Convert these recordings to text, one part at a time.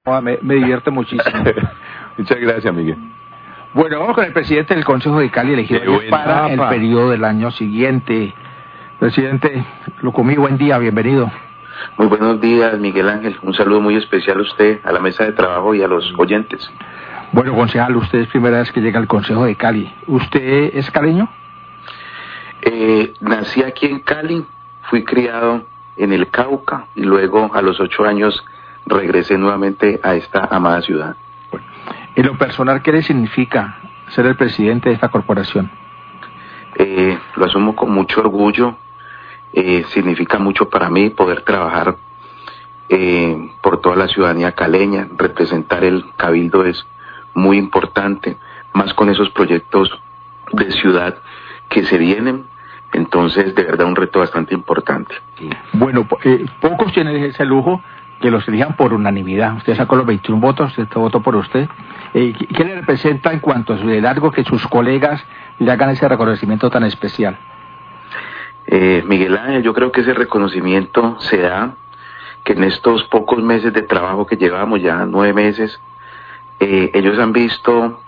Me divierte muchísimo. Muchas gracias, Miguel. Bueno, vamos con el presidente del Consejo de Cali elegido para el periodo del año siguiente. Presidente Lucumí, buen día, bienvenido. Muy buenos días, Miguel Ángel. Un saludo muy especial a usted, a la mesa de trabajo y a los oyentes. Bueno, concejal, usted es primera vez que llega al Consejo de Cali. ¿Usted es caleño? Nací aquí en Cali, fui criado en el Cauca y luego a los 8 años regresé nuevamente a esta amada ciudad. Bueno, en lo personal, ¿qué le significa ser el presidente de esta corporación? Lo asumo con mucho orgullo. Significa mucho para mí poder trabajar por toda la ciudadanía caleña. Representar el cabildo es muy importante, más con esos proyectos de ciudad que se vienen. Entonces, de verdad, un reto bastante importante. Bueno, pocos tienen ese lujo que los elijan por unanimidad. Usted sacó los 21 votos, este votó por usted. ¿Qué le representa en cuanto a su liderazgo que sus colegas le hagan ese reconocimiento tan especial? Miguel Ángel, yo creo que ese reconocimiento se da que en estos pocos meses de trabajo que llevamos, ya 9 meses, ellos han visto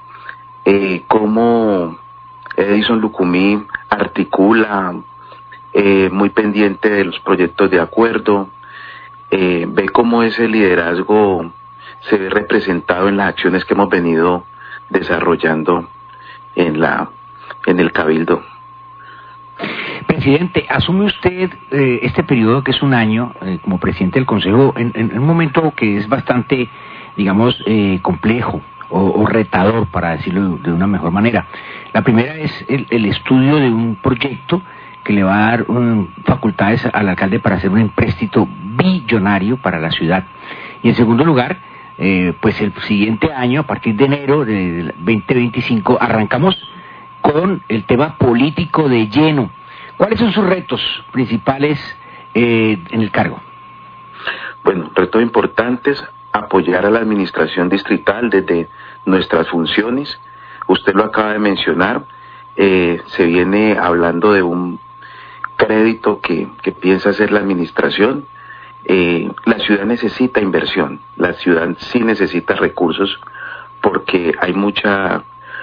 cómo Edison Lucumí articula, muy pendiente de los proyectos de acuerdo, ve cómo ese liderazgo se ve representado en las acciones que hemos venido desarrollando en el Cabildo. Presidente, asume usted este periodo que es un año como presidente del Consejo en un momento que es bastante, digamos, complejo o retador, para decirlo de una mejor manera. La primera es el estudio de un proyecto que le va a dar facultades al alcalde para hacer un empréstito billonario para la ciudad. Y en segundo lugar, pues el siguiente año, a partir de enero del 2025, arrancamos con el tema político de lleno. ¿Cuáles son sus retos principales en el cargo? Bueno, retos importantes: apoyar a la administración distrital desde nuestras funciones. Usted lo acaba de mencionar, se viene hablando de un crédito que piensa hacer la administración. La ciudad necesita inversión, la ciudad sí necesita recursos porque hay mucha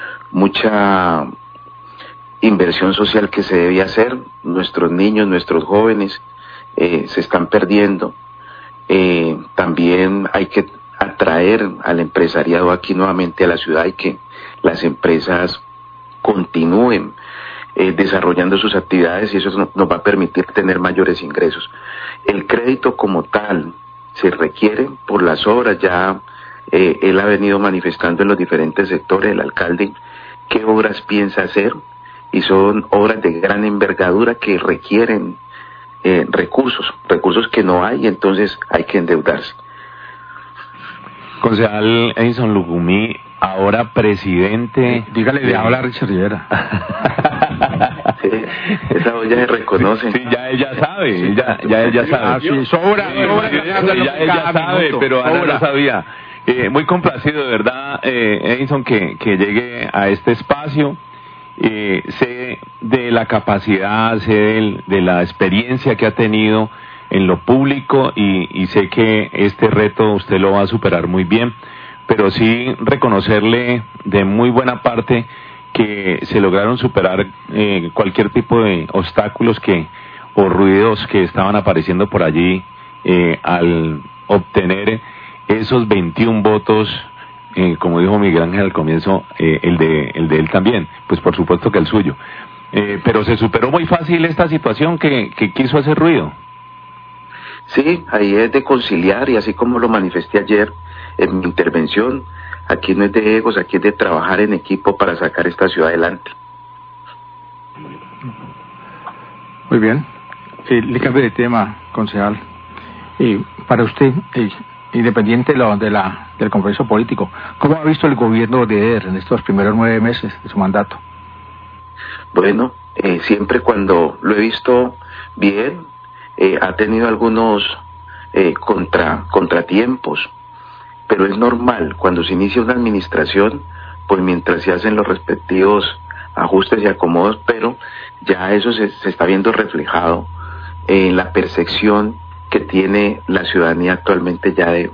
inversión social que se debe hacer. Nuestros niños, nuestros jóvenes se están perdiendo. También hay que atraer al empresariado aquí nuevamente a la ciudad y que las empresas continúen desarrollando sus actividades, y eso nos va a permitir tener mayores ingresos. El crédito como tal se requiere por las obras. Ya él ha venido manifestando en los diferentes sectores, el alcalde, qué obras piensa hacer, y son obras de gran envergadura que requieren recursos que no hay, entonces hay que endeudarse. Concejal Edison Lucumí, ahora presidente... Dígale de hablar a Richard Rivera. Sí, esa voz ya se reconoce. Sí, ya ella sabe, ya ella sabe. Ah, sí, sobra. Ya ella sabe, pero ahora no sabía. Muy complacido, de verdad, Edison, que llegue a este espacio. Sé de la capacidad, sé de la experiencia que ha tenido en lo público y sé que este reto usted lo va a superar muy bien, pero sí reconocerle de muy buena parte que se lograron superar cualquier tipo de obstáculos o ruidos que estaban apareciendo por allí al obtener esos 21 votos. Como dijo Miguel Ángel al comienzo, el de él también, pues por supuesto que el suyo. Pero se superó muy fácil esta situación que quiso hacer ruido. Sí, ahí es de conciliar, y así como lo manifesté ayer en mi intervención, aquí no es de egos, aquí es de trabajar en equipo para sacar esta ciudad adelante. Muy bien. Le cambio de tema, concejal. Para usted, independiente del compromiso político, ¿cómo ha visto el gobierno de Eder en estos primeros 9 meses de su mandato? Bueno, siempre cuando lo he visto bien, ha tenido algunos contratiempos, pero es normal cuando se inicia una administración, pues mientras se hacen los respectivos ajustes y acomodos, pero ya eso se está viendo reflejado en la percepción que tiene la ciudadanía actualmente ya de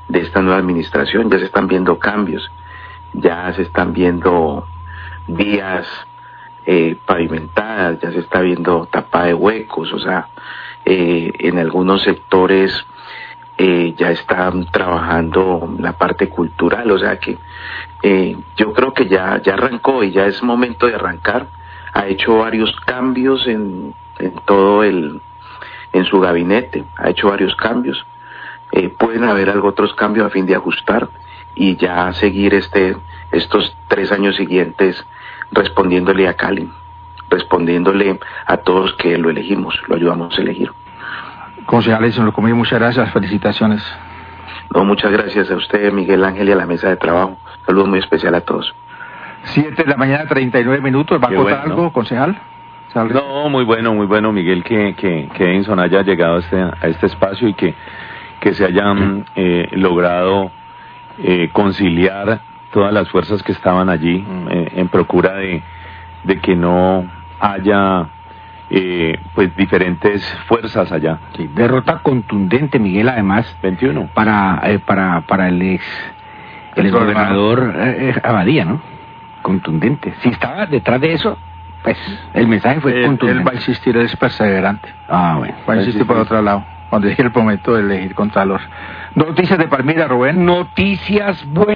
de esta nueva administración. Ya se están viendo cambios, ya se están viendo vías pavimentadas, ya se está viendo tapada de huecos, o sea, en algunos sectores ya están trabajando la parte cultural, o sea que yo creo que ya arrancó y ya es momento de arrancar. Ha hecho varios cambios en todo en su gabinete, ha hecho varios cambios. Pueden haber otros cambios a fin de ajustar y ya seguir estos 3 años siguientes respondiéndole a Cali, respondiéndole a todos que lo elegimos, lo ayudamos a elegir. Concejal Edison Locomí, muchas gracias, felicitaciones. No, muchas gracias a usted, Miguel Ángel, y a la mesa de trabajo. Saludos muy especial a todos. 7:39 a.m. ¿Va a contar algo, concejal? No, muy bueno, Miguel, que Edison haya llegado a este espacio y que se hayan logrado conciliar todas las fuerzas que estaban allí en procura de que no haya pues diferentes fuerzas allá. Sí, derrota contundente, Miguel, además 21 para el gobernador Abadía, ¿no? Contundente. Si estaba detrás de eso, pues el mensaje fue contundente. Él va a insistir, él es perseverante. Bueno. Va a insistir por otro lado, cuando llegue el momento de elegir contralor. Noticias de Palmira, Rubén. Noticias buenas.